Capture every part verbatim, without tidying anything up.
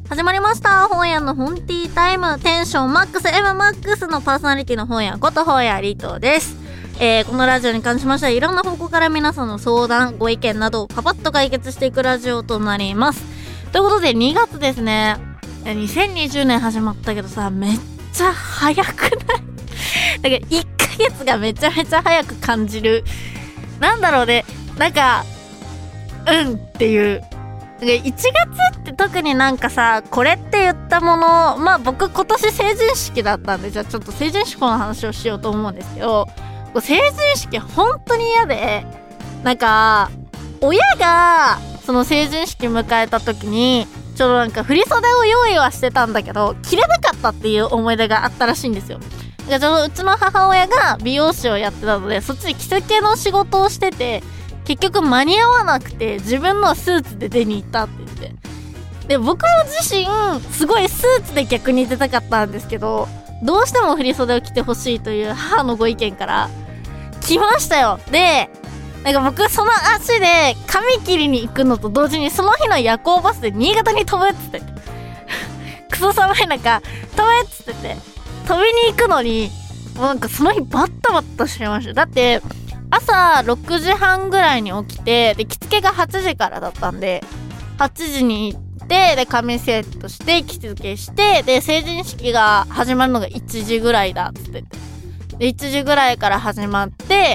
始まりました。本屋の本ティータイム。テンションマックス M マックスのパーソナリティの本屋こと本屋リトです。えー、このラジオに関しましてはいろんな方向から皆さんの相談ご意見などをパパッと解決していくラジオとなります。ということでにがつですね。にせんにじゅうねん始まったけどさ、めっちゃ早くない？だからいっかげつがめちゃめちゃ早く感じる。なんだろうね、なんかうんっていういちがつって特になんかさ、これって言ったもの、まあ僕今年成人式だったんで、じゃあちょっと成人式の話をしようと思うんですけど、成人式本当に嫌で、なんか親がその成人式迎えた時にちょっとなんか振り袖を用意はしてたんだけど着れなかったっていう思い出があったらしいんですよ。だからうちの母親が美容師をやってたので、そっちに着付けの仕事をしてて、結局間に合わなくて自分のスーツで出に行ったって言って、で僕自身すごいスーツで逆に出たかったんですけど、どうしても振り袖を着てほしいという母のご意見から来ましたよ。でなんか僕その足で髪切りに行くのと同時にその日の夜行バスで新潟に飛ぶっつってクソ寒い中飛ぶっつってて飛びに行くのに、もうなんかその日バッタバッタしてました。だって朝ろくじはんぐらいに起きて、で着付けがはちじからだったんで、はちじに行って、で髪セットして着付けして、で成人式が始まるのがいちじぐらいだっつってて、でいちじぐらいから始まって、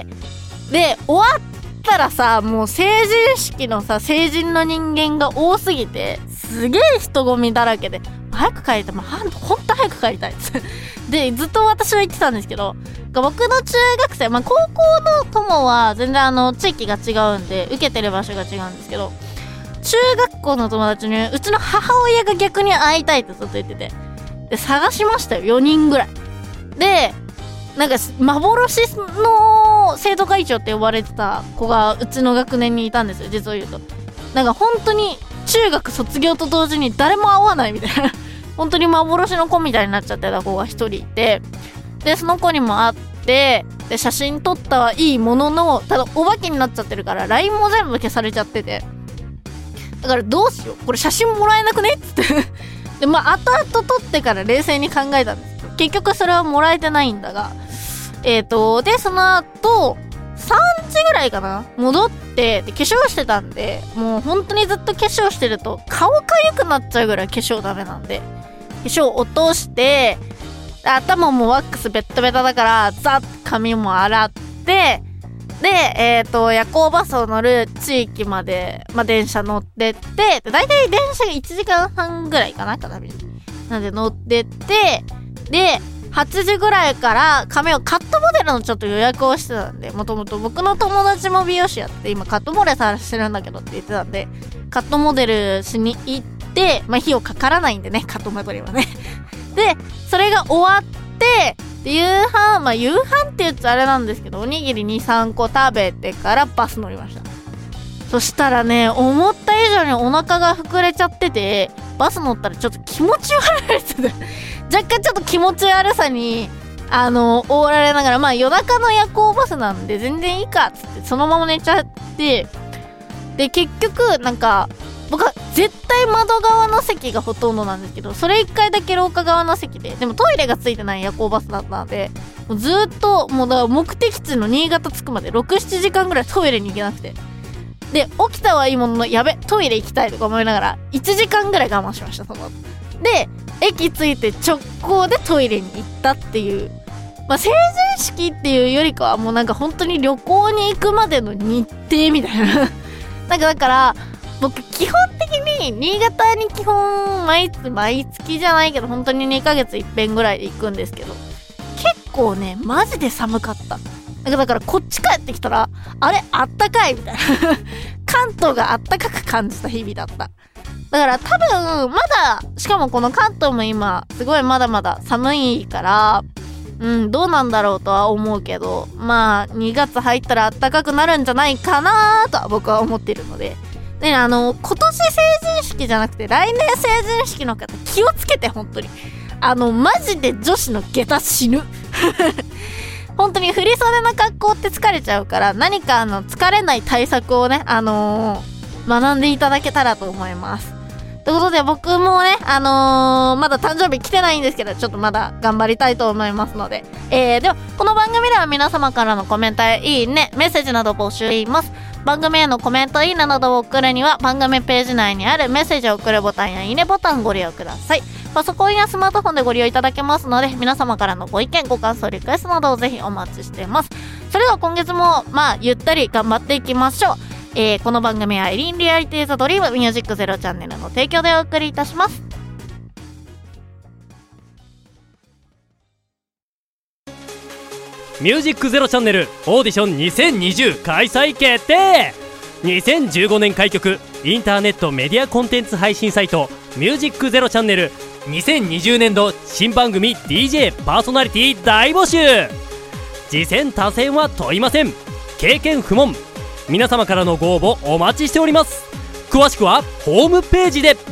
で終わったらさ、もう成人式のさ成人の人間が多すぎてすげえ人混みだらけで、早く帰りたい、もうほんと早く帰りたいでずっと私は言ってたんですけど、僕の中学生、まあ高校の友は全然あの地域が違うんで受けてる場所が違うんですけど、中学校の友達にうちの母親が逆に会いたいってずっと言ってて、で探しましたよ、よにんぐらいで。なんか幻の生徒会長って呼ばれてた子がうちの学年にいたんですよ、実を言うと。なんか本当に中学卒業と同時に誰も会わないみたいな本当に幻の子みたいになっちゃってた子が一人いて、でその子にも会って、で写真撮ったはいいものの、ただお化けになっちゃってるから ライン も全部消されちゃってて、だからどうしよう、これ写真もらえなくねっつってでまあ後々撮ってから冷静に考えたんですけど、結局それはもらえてないんだが、えーとでその後さんじぐらいかな戻って、で化粧してたんで、もう本当にずっと化粧してると顔かゆくなっちゃうぐらい化粧ダメなんで、化粧落として頭もワックスベッタベタだからザッ髪も洗って、でえーと夜行バスを乗る地域まで、まあ、電車乗ってって、でだいたい電車がいちじかんはんぐらいかな片道なんで乗ってって、ではちじぐらいから髪をカットモデルのちょっと予約をしてたんで、もともと僕の友達も美容師やって今カットモデルさしてるんだけどって言ってたんで、カットモデルしに行って、まあ費用かからないんでね、カットモデルはねでそれが終わってで夕飯、まあ夕飯って言っちゃあれなんですけど、おにぎりにさんこ食べてからバス乗りました。そしたらね、思った以上にお腹が膨れちゃってて、バス乗ったらちょっと気持ち悪いですね若干ちょっと気持ち悪さにあの覆られながら、まあ夜中の夜行バスなんで全然いいかっつってそのまま寝ちゃって、で結局なんか僕は絶対窓側の席がほとんどなんですけど、それいっかいだけ廊下側の席で、でもトイレがついてない夜行バスだったので、もうずっともうだから目的地の新潟着くまでろく、ななじかんぐらいトイレに行けなくて、で起きたはいいもののやべトイレ行きたいとか思いながらいちじかんぐらい我慢しました。そので駅着いて直行でトイレに行ったっていう、まあ成人式っていうよりかはもうなんか本当に旅行に行くまでの日程みたいななんかだから僕基本的に新潟に基本毎月毎月じゃないけど本当ににかげついっぺんぐらいで行くんですけど、結構ねマジで寒かった。だからこっち帰ってきたらあれあったかいみたいな関東があったかく感じた日々だった。だから多分まだ、しかもこの関東も今すごいまだまだ寒いから、うんどうなんだろうとは思うけど、まあにがつ入ったら暖かくなるんじゃないかなとは僕は思っているので、であの今年成人式じゃなくて来年成人式の方気をつけて、本当にあのマジで女子の下駄死ぬ本当に振り袖の格好って疲れちゃうから、何かあの疲れない対策をね、あのー、学んでいただけたらと思います。 ということで僕もね、あのー、まだ誕生日来てないんですけど、ちょっとまだ頑張りたいと思いますので、えー、ではこの番組では皆様からのコメントやいいね、メッセージなど募集しています。番組へのコメント、いいねなどを送るには番組ページ内にあるメッセージを送るボタンやいいねボタンをご利用ください。パソコンやスマートフォンでご利用いただけますので、皆様からのご意見、ご感想、リクエストなどをぜひお待ちしています。それでは今月もまあゆったり頑張っていきましょう。えー、この番組はエリンリアリティーズドリームミュージックゼロチャンネルの提供でお送りいたします。 ミュージックゼロチャンネルオーディションにせんにじゅう開催決定。にせんじゅうごねん開局インターネットメディアコンテンツ配信サイトミュージックゼロチャンネルにせんにじゅうねんど新番組 ディージェー パーソナリティ大募集。次戦他戦は問いません。経験不問。皆様からのご応募お待ちしております。詳しくはホームページで。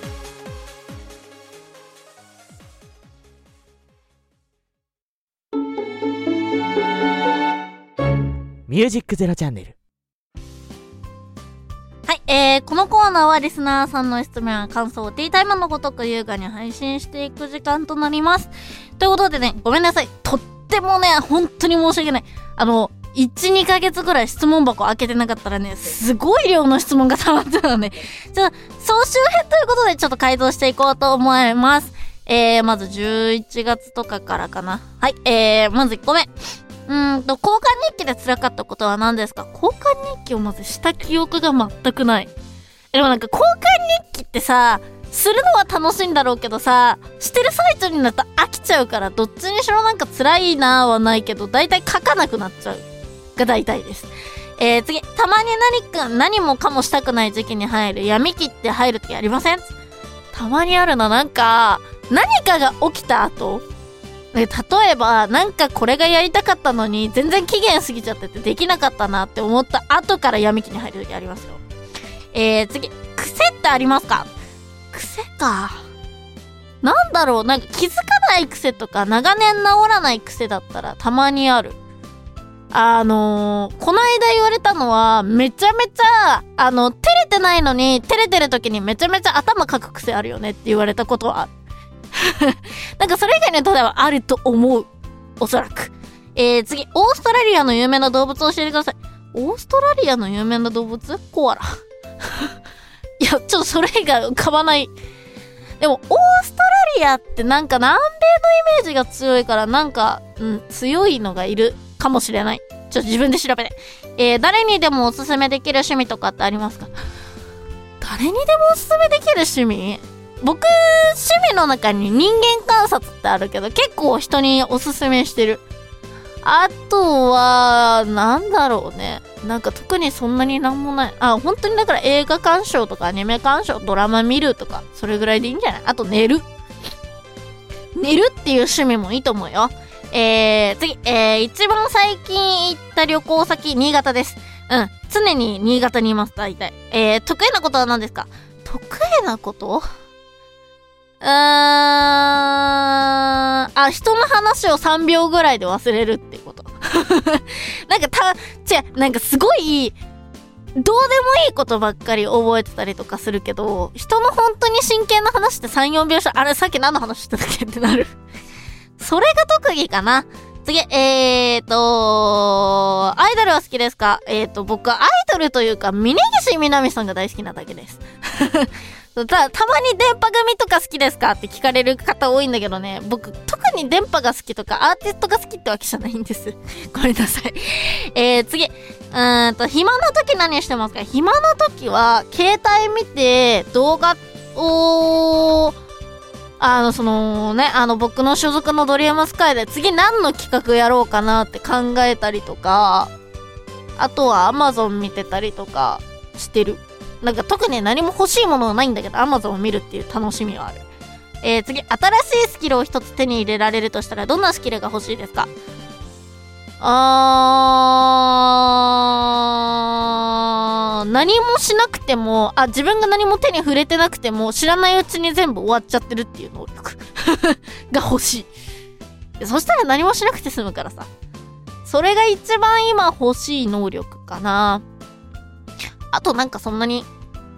ミュージックゼロチャンネル。 はい、えー、このコーナーはリスナーさんの質問や感想をティータイムのごとく優雅に配信していく時間となります。ということでね、ごめんなさい、とってもね本当に申し訳ない。あのいち、にかげつぐらい質問箱開けてなかったらね、すごい量の質問が溜まってたので、ちょっと総集編ということでちょっと改造していこうと思います。えー、まずじゅういちがつとかからかな。はい、えー、まずいっこめ。うーんと、交換日記で辛かったことは何ですか？交換日記をまずした記憶が全くない。でもなんか交換日記ってさ、するのは楽しいんだろうけどさ、してる最中になると飽きちゃうから、どっちにしろなんか辛いなーはないけど、だいたい書かなくなっちゃうが大体です。えー、次、たまに何か何もかもしたくない時期に入る闇期って入るときありません？たまにあるな。なんか何かが起きた後、例えばなんかこれがやりたかったのに全然期限過ぎちゃっててできなかったなって思った後から闇期に入るときありますよ。えー、次、癖ってありますか？癖か。なんだろう、なんか気づかない癖とか長年治らない癖だったらたまにある。あのー、この間言われたのは、めちゃめちゃ、あの、照れてないのに、照れてる時にめちゃめちゃ頭かく癖あるよねって言われたことはある。なんかそれ以外に例えばあると思う。おそらく。えー、次、オーストラリアの有名な動物を教えてください。オーストラリアの有名な動物？コアラ。いや、ちょっとそれ以外浮かばない。でも、オーストラリアってなんか南米のイメージが強いから、なんか、うん、強いのがいるかもしれない。ちょっと自分で調べて。えー、誰にでもおすすめできる趣味とかってありますか？誰にでもおすすめできる趣味？僕、趣味の中に人間観察ってあるけど、結構人におすすめしてる。あとは、なんだろうね。なんか特にそんなになんもない。あ、本当にだから映画鑑賞とかアニメ鑑賞、ドラマ見るとか、それぐらいでいいんじゃない？あと寝る。寝るっていう趣味もいいと思うよ。えー、次、えー、一番最近行った旅行先、新潟です。うん。常に新潟にいます、大体。えー、得意なことは何ですか？得意なこと？うーん、あ、人の話をさんびょうぐらいで忘れるってこと。なんかた、違う、なんかすごい、どうでもいいことばっかり覚えてたりとかするけど、人の本当に真剣な話ってさん、よんびょうし、あれさっき何の話してたっけってなる。それが特技かな。次、えーと、アイドルは好きですか？えーと、僕はアイドルというか、峯岸みなみさんが大好きなだけです。た, たまに電波組とか好きですかって聞かれる方多いんだけどね、僕特に電波が好きとかアーティストが好きってわけじゃないんです。ごめんなさい。えー、次、うーんと暇な時何してますか？暇な時は携帯見て動画をあのそのねあの僕の所属のドリームスカイで次何の企画やろうかなって考えたりとか、あとは Amazon 見てたりとかしてる。なんか特に何も欲しいものはないんだけど Amazon を見るっていう楽しみはある。えー、次、新しいスキルを一つ手に入れられるとしたらどんなスキルが欲しいですか？あー、何もしなくても、あ、自分が何も手に触れてなくても知らないうちに全部終わっちゃってるっていう能力が欲しい。そしたら何もしなくて済むからさ、それが一番今欲しい能力かな。あとなんかそんなに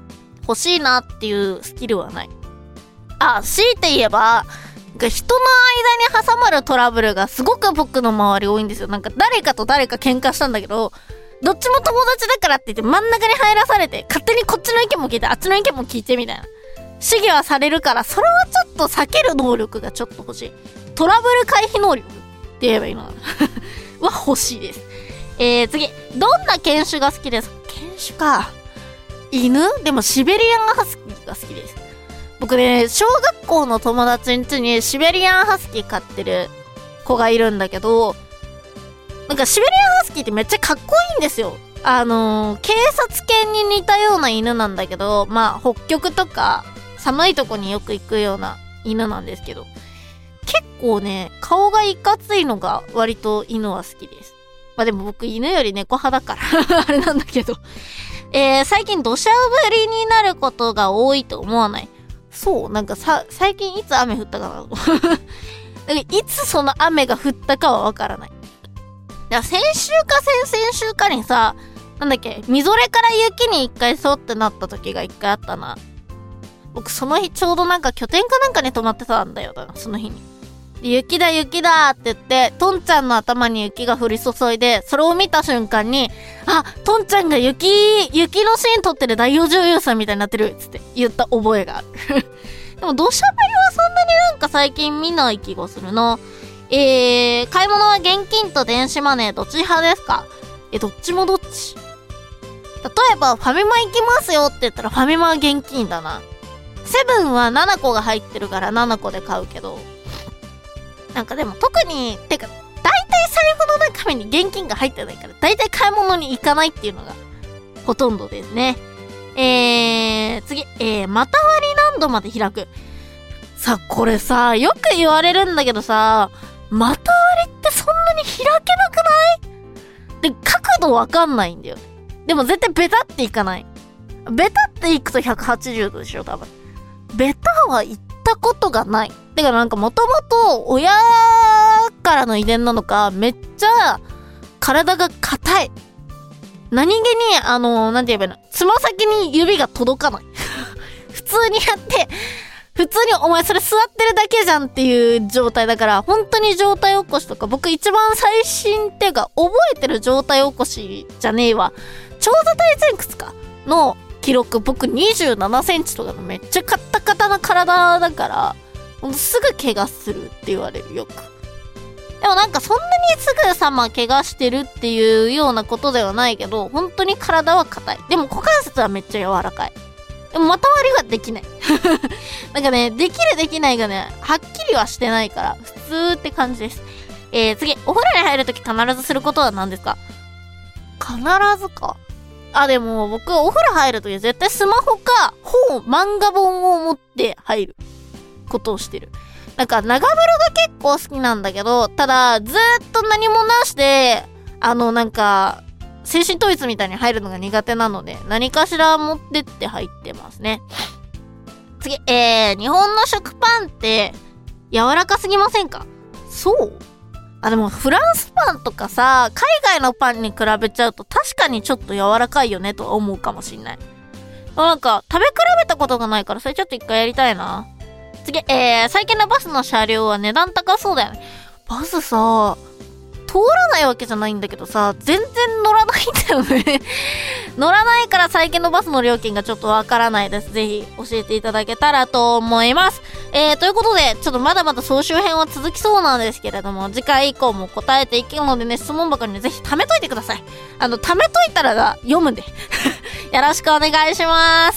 欲しいなっていうスキルはない。あ、強いて言えば人の間に挟まるトラブルがすごく僕の周り多いんですよ。なんか誰かと誰か喧嘩したんだけど、どっちも友達だからって言って真ん中に入らされて、勝手にこっちの意見も聞いてあっちの意見も聞いてみたいな主義はされるから、それはちょっと避ける能力がちょっと欲しい。トラブル回避能力って言えばいいのかなは欲しいです。えー、次、どんな犬種が好きですか？犬種か。犬？でもシベリアンハスキーが好きです。僕ね、小学校の友達ん家にシベリアンハスキー飼ってる子がいるんだけど、なんかシベリアンハスキーってめっちゃかっこいいんですよ。あのー、警察犬に似たような犬なんだけど、まあ北極とか寒いとこによく行くような犬なんですけど、結構ね、顔がいかついのが割と犬は好きです。まあでも僕犬より猫派だからあれなんだけど、えー、最近土砂降りになることが多いと思わない？そう、なんかさ、最近いつ雨降ったかななんかいつその雨が降ったかはわからない。いや、先週か先々週かにさ、なんだっけ、みぞれから雪に一回そうってなった時が一回あったな。僕その日ちょうどなんか拠点かなんかに泊まってたんだよな、その日に。で、雪だ雪だって言って、トンちゃんの頭に雪が降り注いで、それを見た瞬間に、あ、トンちゃんが雪、雪のシーン撮ってる大王女優さんみたいになってるっつって言った覚えがある。でも土砂降りはそんなになんか最近見ない気がするな。えー、買い物は現金と電子マネーどっち派ですか？え、どっちもどっち？例えばファミマ行きますよって言ったらファミマは現金だな。セブンはななこが入ってるからななこで買うけど、なんかでも特に、てか、大体財布の中身に現金が入ってないから、大体買い物に行かないっていうのがほとんどですね。えー、次、えー、股割り何度まで開く？さ、これさ、よく言われるんだけどさ、股割りってそんなに開けなくない？で、角度わかんないんだよ。でも絶対ベタっていかない。ベタっていくとひゃくはちじゅうどでしょ、多分。ベタは行ったことがない。だからなんかもともと親からの遺伝なのか、めっちゃ体が硬い。何気に、あの、なんて言えばいいの、つま先に指が届かない。普通にやって、普通にお前それ座ってるだけじゃんっていう状態だから、本当に状態起こしとか、僕一番最新っていうか、覚えてる状態起こしじゃねえわ。長座体前屈かの記録、僕にじゅうななセンチとかのめっちゃカッタカタな体だから、ほんとすぐ怪我するって言われる、よく。でもなんかそんなにすぐさま怪我してるっていうようなことではないけど、本当に体は硬い。でも股関節はめっちゃ柔らかい。でも股割りはできない。なんかね、できるできないがね、はっきりはしてないから、普通って感じです。えー、次、お風呂に入るとき必ずすることは何ですか？必ずか。あ、でも僕お風呂入るとき絶対スマホか本、漫画本を持って入ることをしてる。なんか長風呂が結構好きなんだけど、ただずーっと何もなしで、あのなんか精神統一みたいに入るのが苦手なので、何かしら持ってって入ってますね。次、えー、日本の食パンって柔らかすぎませんか？そう？あ、でもフランスパンとかさ、海外のパンに比べちゃうと確かにちょっと柔らかいよねとは思うかもしんない。なんか食べ比べたことがないから、それちょっと一回やりたいな。次、えー、最近のバスの車両は値段高そうだよね。バスさ、通らないわけじゃないんだけどさ、全然乗らないんだよね。乗らないから最近のバスの料金がちょっとわからないです。ぜひ教えていただけたらと思います。えー、ということで、ちょっとまだまだ総集編は続きそうなんですけれども、次回以降も答えていけるのでね、質問箱にぜひ貯めといてください。あの、貯めといたら読むんで。よろしくお願いします。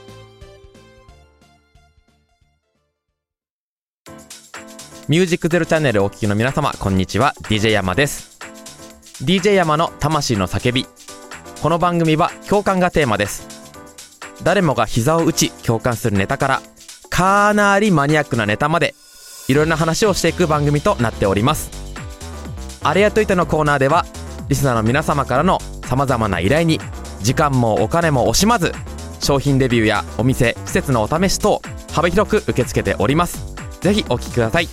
ミュージックゼロチャンネルをお聞きの皆様、こんにちは。 ディージェー 山です。 ディージェー 山の魂の叫び。この番組は共感がテーマです。誰もが膝を打ち共感するネタから、かなりマニアックなネタまで、いろんな話をしていく番組となっております。あれやっといてのコーナーでは、リスナーの皆様からの様々な依頼に時間もお金も惜しまず、商品レビューやお店施設のお試し等幅広く受け付けております。ぜひお聞きください。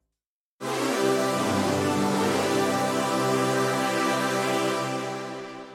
ミュ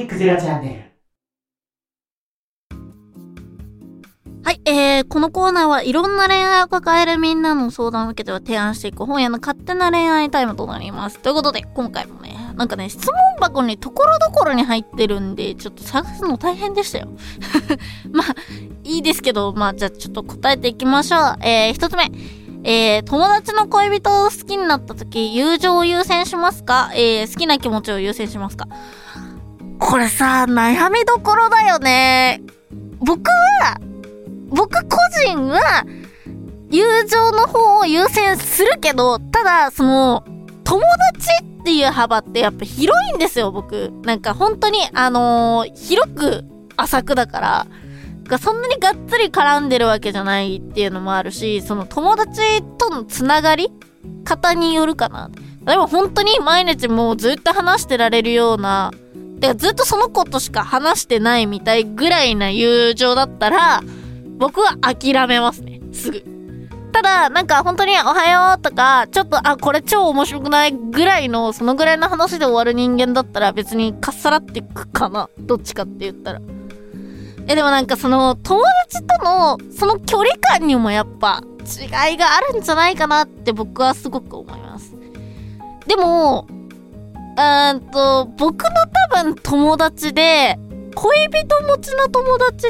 ックゼロチャンネル。 はい、えー、このコーナーはいろんな恋愛を抱えるみんなの相談を受けては提案していく本屋の勝手な恋愛タイムとなります。ということで、今回もね、なんかね、質問箱にところどころに入ってるんで、ちょっと探すの大変でしたよ。まあ、いいですけど、まあ、じゃあちょっと答えていきましょう。えー、一つ目。えー、友達の恋人を好きになった時、友情を優先しますか？えー、好きな気持ちを優先しますか？これさ、悩みどころだよね。僕は、僕個人は、友情の方を優先するけど、ただ、その、友達っていう幅ってやっぱ広いんですよ、僕。なんか本当に、あのー、広く浅くだから、そんなにがっつり絡んでるわけじゃないっていうのもあるし、その友達とのつながり方によるかな。でも本当に毎日もうずっと話してられるような、てかずっとその子としか話してないみたいぐらいな友情だったら、僕は諦めますね、すぐ。ただ、なんか本当におはようとか、ちょっと、あ、これ超面白くないぐらいの、そのぐらいの話で終わる人間だったら別にかっさらっていくかな。どっちかって言ったら。え、でもなんかその、友達との、その距離感にもやっぱ違いがあるんじゃないかなって僕はすごく思います。でも、うーんと、僕の多分友達で、恋人持ちの友達って、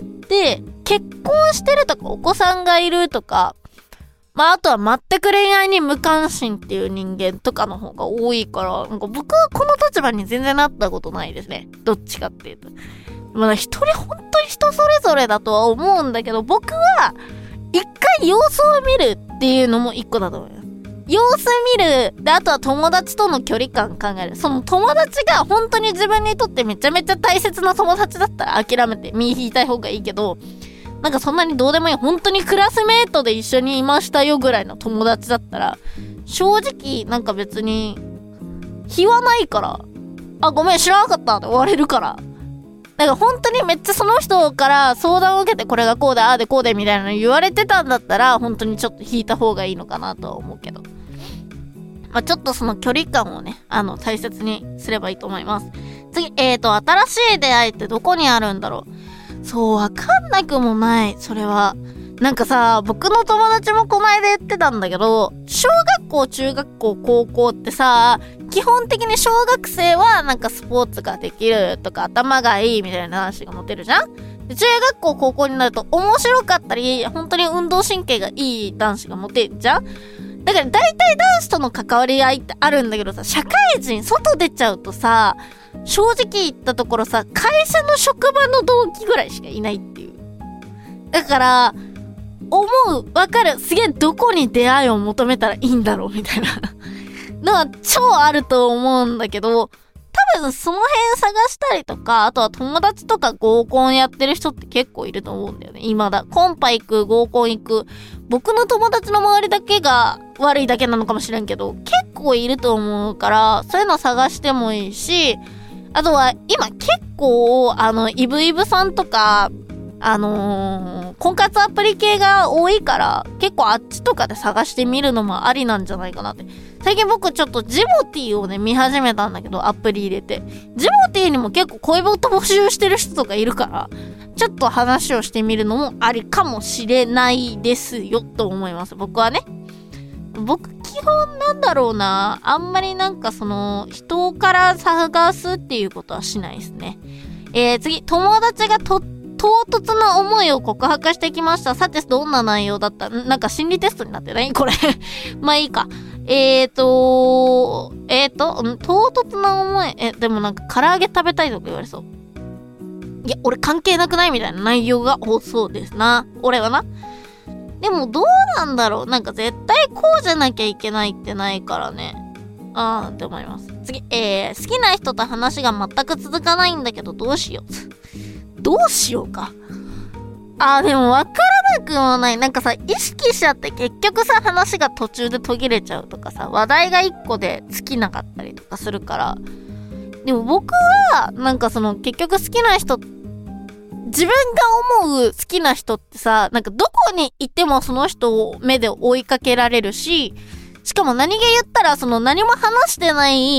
結婚してるとかお子さんがいるとか、まああとは全く恋愛に無関心っていう人間とかの方が多いから、なんか僕はこの立場に全然なったことないですね。どっちかっていうと。まあ一人本当に人それぞれだとは思うんだけど、僕は一回様子を見るっていうのも一個だと思います。様子見る。で、あとは友達との距離感考える。その友達が本当に自分にとってめちゃめちゃ大切な友達だったら諦めて身引いたい方がいいけど、なんかそんなにどうでもいい、本当にクラスメートで一緒にいましたよぐらいの友達だったら、正直なんか別に日はないから、あ、ごめん知らなかったって終われるから、なんか本当にめっちゃその人から相談を受けてこれがこうでああでこうでみたいなの言われてたんだったら、本当にちょっと引いた方がいいのかなとは思うけど、まあちょっとその距離感をね、あの大切にすればいいと思います。次、えーと新しい出会いってどこにあるんだろう。そう、わかんなくもない、それは。なんかさ、僕の友達もこの間言ってたんだけど、小学校、中学校、高校ってさ、基本的に小学生はなんかスポーツができるとか頭がいいみたいな話が持てるじゃん。で、中学校、高校になると面白かったり、本当に運動神経がいい男子がモテるじゃん。だから大体男子との関わり合いってあるんだけどさ、社会人、外出ちゃうとさ、正直言ったところさ、会社の職場の同期ぐらいしかいないっていう。だから、思う、わかる、すげえどこに出会いを求めたらいいんだろうみたいなのは超あると思うんだけど、多分その辺探したりとか、あとは友達とか合コンやってる人って結構いると思うんだよね。今だ。コンパ行く、合コン行く。僕の友達の周りだけが悪いだけなのかもしれんけど、結構いると思うから、そういうの探してもいいし、あとは今結構、あの、イブイブさんとか、あのー、婚活アプリ系が多いから、結構あっちとかで探してみるのもありなんじゃないかなって。最近僕ちょっとジモティーをね、見始めたんだけど、アプリ入れて。ジモティーにも結構恋人募集してる人とかいるから、ちょっと話をしてみるのもありかもしれないですよ、と思います。僕はね。僕基本なんだろうな、あんまりなんかその、人から探すっていうことはしないですね。えー、次、友達がと唐突な思いを告白してきました。さてどんな内容だった？なんか心理テストになってないこれまあいいか。えーとえーと唐突な思い、えでもなんか唐揚げ食べたいとか言われそう。いや俺関係なくないみたいな内容が多そうですな、俺はな。でもどうなんだろう、なんか絶対こうじゃなきゃいけないってないからね、あーって思います。次、えー好きな人と話が全く続かないんだけどどうしようどうしようか。あーでも分からなくもない。なんかさ、意識しちゃって結局さ、話が途中で途切れちゃうとかさ、話題が一個で尽きなかったりとかするから。でも僕は、なんかその結局好きな人、自分が思う好きな人ってさ、なんかどこにいてもその人を目で追いかけられるし、しかも何気言ったらその何も話してない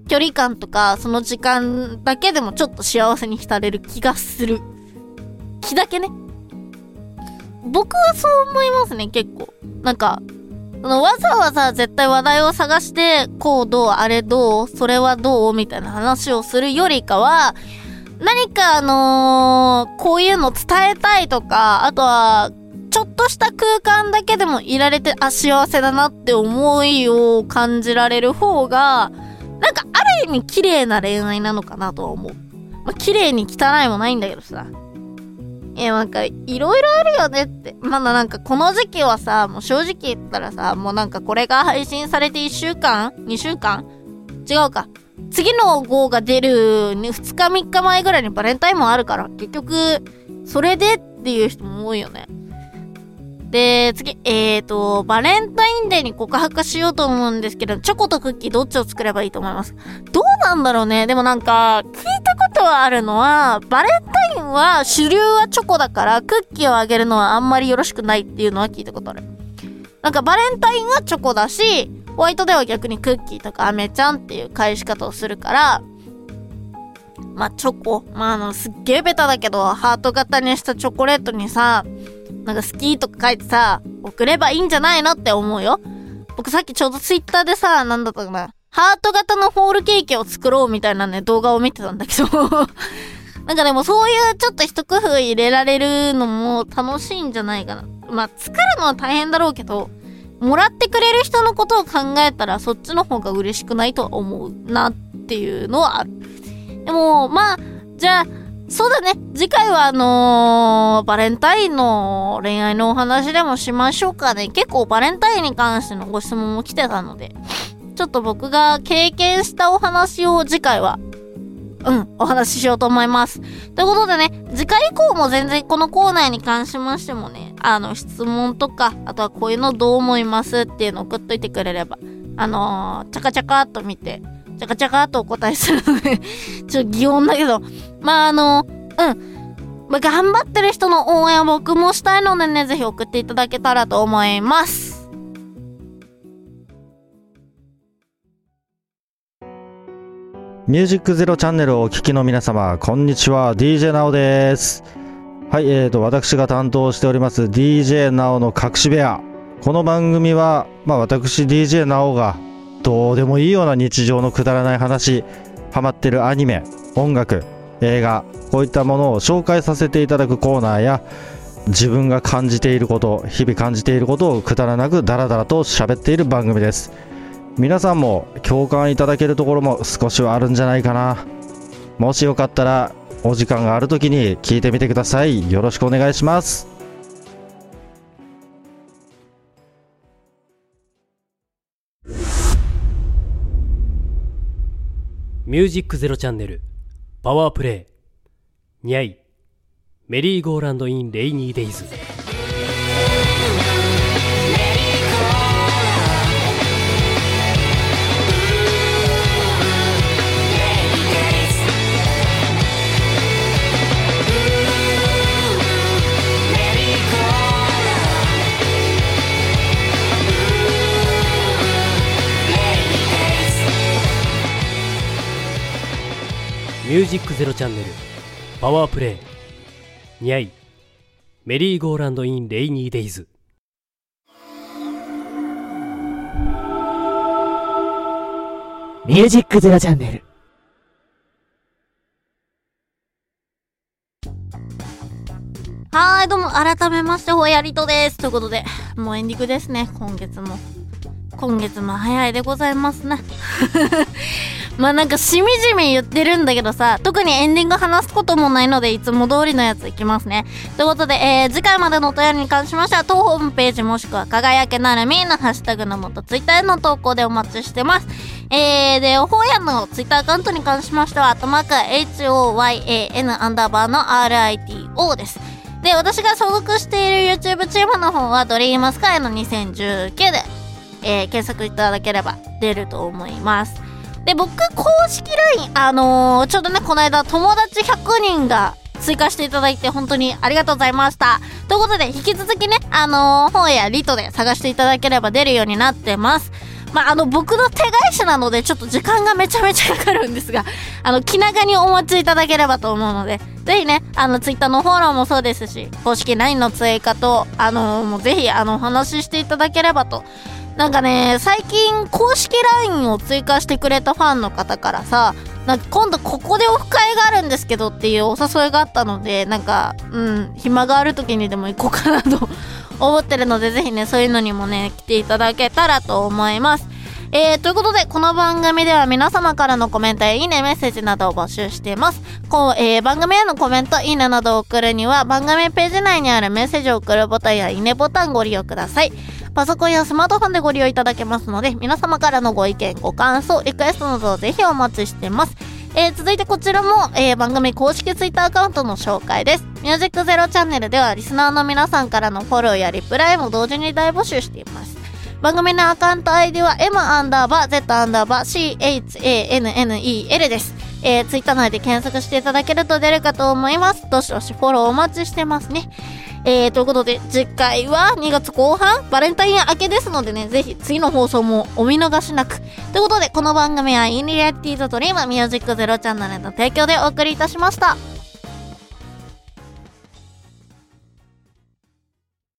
距離感とかその時間だけでもちょっと幸せに浸れる気がする。気だけね。僕はそう思いますね。結構なんかそのわざわざ絶対話題を探してこうどうあれどうそれはどうみたいな話をするよりかは、何かあのー、こういうの伝えたいとか、あとはちょっとした空間だけでもいられて、あ、幸せだなって思いを感じられる方がなんかある意味綺麗な恋愛なのかなとは思う。まあ、綺麗に汚いもないんだけどさ、いやなんかいろいろあるよねって。まだなんかこの時期はさ、もう正直言ったらさ、もうなんかこれが配信されていっしゅうかん ?に 週間違うか、次の号が出るふつかみっかまえぐらいにバレンタインもあるから、結局それでっていう人も多いよね。で次、えーとバレンタインデーに告白しようと思うんですけど、チョコとクッキーどっちを作ればいいと思います？どうなんだろうね。でもなんか聞いたことはあるのは、バレンタインは主流はチョコだからクッキーをあげるのはあんまりよろしくないっていうのは聞いたことある。なんかバレンタインはチョコだし、ホワイトデーは逆にクッキーとかアメちゃんっていう返し方をするから、まあチョコ、まああのすっげーベタだけどハート型にしたチョコレートにさ、なんか好きとか書いてさ送ればいいんじゃないのって思うよ。僕さっきちょうどツイッターでさ、なんだったかな、ハート型のホールケーキを作ろうみたいなね動画を見てたんだけどなんかでもそういうちょっと一工夫入れられるのも楽しいんじゃないかな。まあ作るのは大変だろうけど、もらってくれる人のことを考えたらそっちの方が嬉しくないとは思うなっていうのはある。でもまあじゃあそうだね、次回はあのー、バレンタインの恋愛のお話でもしましょうかね。結構バレンタインに関してのご質問も来てたので、ちょっと僕が経験したお話を次回はうんお話ししようと思います。ということでね、次回以降も全然このコーナーに関しましてもね、あの質問とか、あとはこういうのどう思いますっていうのを送っといてくれれば、あのー、チャカチャカっと見てチャカチャカっとお答えするのでちょっと擬音だけど、まああのうんまあ、頑張ってる人の応援は僕もしたいのでね、ぜひ送っていただけたらと思います。 ミュージックゼロチャンネルをお聞きの皆様、こんにちは。 ディージェー なおです。はい、えーと私が担当しております ディージェー なおの隠し部屋。この番組はまあ私 ディージェー なおがどうでもいいような日常のくだらない話、ハマってるアニメ、音楽、映画、こういったものを紹介させていただくコーナーや、自分が感じていること、日々感じていることをくだらなくダラダラと喋っている番組です。皆さんも共感いただけるところも少しはあるんじゃないかな。もしよかったらお時間があるときに聞いてみてください。よろしくお願いします。 ミュージックゼロチャンネルパワープレイにゃいメリーゴーランドインレイニーデイズ。ミュージックゼロチャンネルパワープレイにゃいメリーゴーランドインレイニーデイズ。 ミュージックゼロチャンネル。 はーい、どうも改めましてほやりとです。ということでもうエンディングですね。今月も今月も早いでございますねまあなんかしみじみ言ってるんだけどさ、特にエンディング話すこともないのでいつも通りのやついきますね。ということで、えー、次回までのお便りに関しましては当ホームページもしくは輝けなるみーのハッシュタグのもとツイッターへの投稿でお待ちしてます。えー、でほうやのツイッターアカウントに関しましてはアットマーク エイチオーワイエーエヌ アンダーバーの アールアイティーオー です。で私が所属している YouTube チームの方はドリームスカイのにせんじゅうきゅうで、えー、検索いただければ出ると思います。で僕公式 ライン あのー、ちょうどねこの間友達ひゃくにんが追加していただいて本当にありがとうございました。ということで引き続きねあのー、本やリトで探していただければ出るようになってます。 まあ、あの、僕の手返しなので、ちょっと時間がめちゃめちゃかかるんですが、あの、気長にお待ちいただければと思うので、ぜひね、あの、ツイッターのフォローもそうですし、公式 ライン の追加と、あのー、もうぜひ、あの、お話ししていただければと。なんかね、最近、公式 ライン を追加してくれたファンの方からさ、なんか今度ここでオフ会があるんですけどっていうお誘いがあったので、なんか、うん、暇がある時にでも行こうかなと思ってるので、ぜひね、そういうのにもね、来ていただけたらと思います。えー、ということで、この番組では皆様からのコメントやいいね、メッセージなどを募集しています。こう、えー、番組へのコメント、いいねなどを送るには、番組ページ内にあるメッセージを送るボタンやいいねボタンご利用ください。パソコンやスマートフォンでご利用いただけますので、皆様からのご意見、ご感想、リクエストなどをぜひお待ちしています。えー、続いてこちらも、えー、番組公式ツイッターアカウントの紹介です。ミュージックゼロチャンネルではリスナーの皆さんからのフォローやリプライも同時に大募集しています。番組のアカウント アイディ は M アンダーバー Z アンダーバー シーエイチエーエヌエヌイーエル です。えー、ツイッター内で検索していただけると出るかと思います。どしどしフォローお待ちしてますね。えー、ということで次回はにがつこう半バレンタイン明けですのでね、ぜひ次の放送もお見逃しなく。ということでこの番組はインリアリティーズドリームミュージックゼロチャンネルの提供でお送りいたしました。